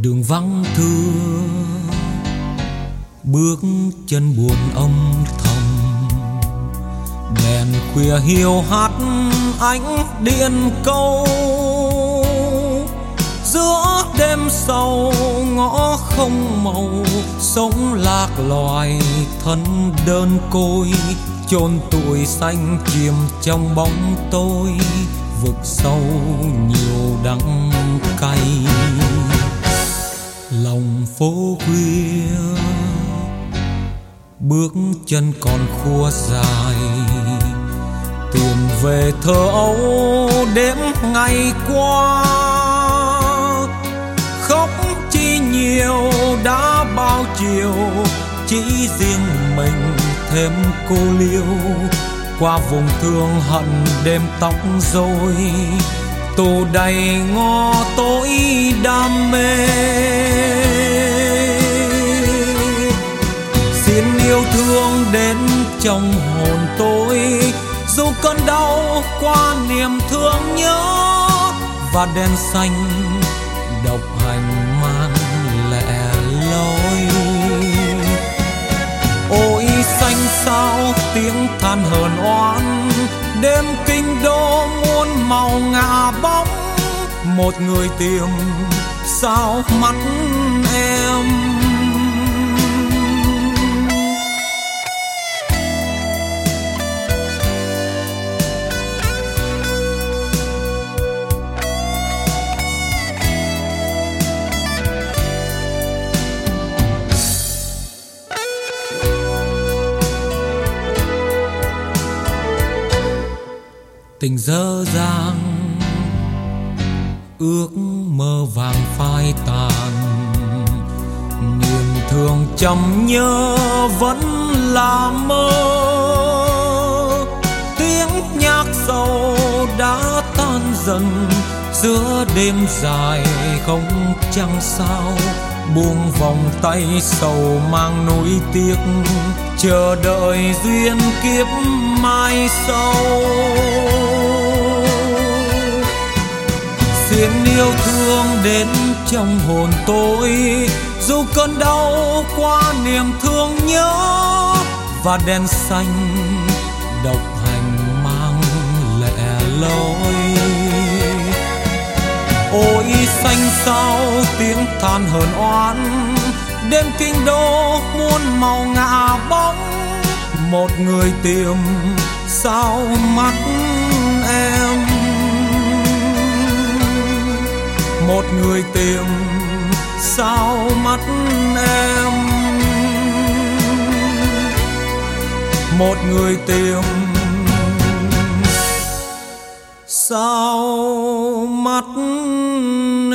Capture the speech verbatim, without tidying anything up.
đường vắng thưa, bước chân buồn âm thầm, đèn khuya hiu hắt ánh điện câu. Giữa đêm sâu ngõ không màu, sống lạc loài thân đơn côi, chôn tuổi xanh chìm trong bóng tối, vực sâu nhiều đắng cay. Lòng phố khuya bước chân còn khua dài, tìm về thơ ấu đêm ngày qua. Khóc chi nhiều đã bao chiều, chỉ riêng mình thêm cô liêu. Qua vùng thương hận đêm tóc rối, tù đầy ngõ tối đam mê. Xin yêu thương đến trong hồn tôi, dù cơn đau qua niềm thương nhớ, và đèn xanh độc hành mang lẻ loi. Ôi xanh sao tiếng than hờn oán, đêm kinh đô muôn màu ngả bóng. Một người tìm sao mắt em. Tình dở dang ước mơ vàng phai tàn, niềm thương chầm nhớ vẫn là mơ. Tiếng nhạc sầu đã tan dần giữa đêm dài không trăng sao. Buông vòng tay sầu mang nỗi tiếc, chờ đợi duyên kiếp mai sau. Xin yêu thương đến trong hồn tôi, dù cơn đau qua niềm thương nhớ, và đèn xanh độc hành mang lẻ loi. Ôi xanh sao tiếng than hờn oán, đêm kinh đô muôn màu ngả bóng. Một người tìm sao mắt em, một người tìm sao mắt em, một người tìm sao mắt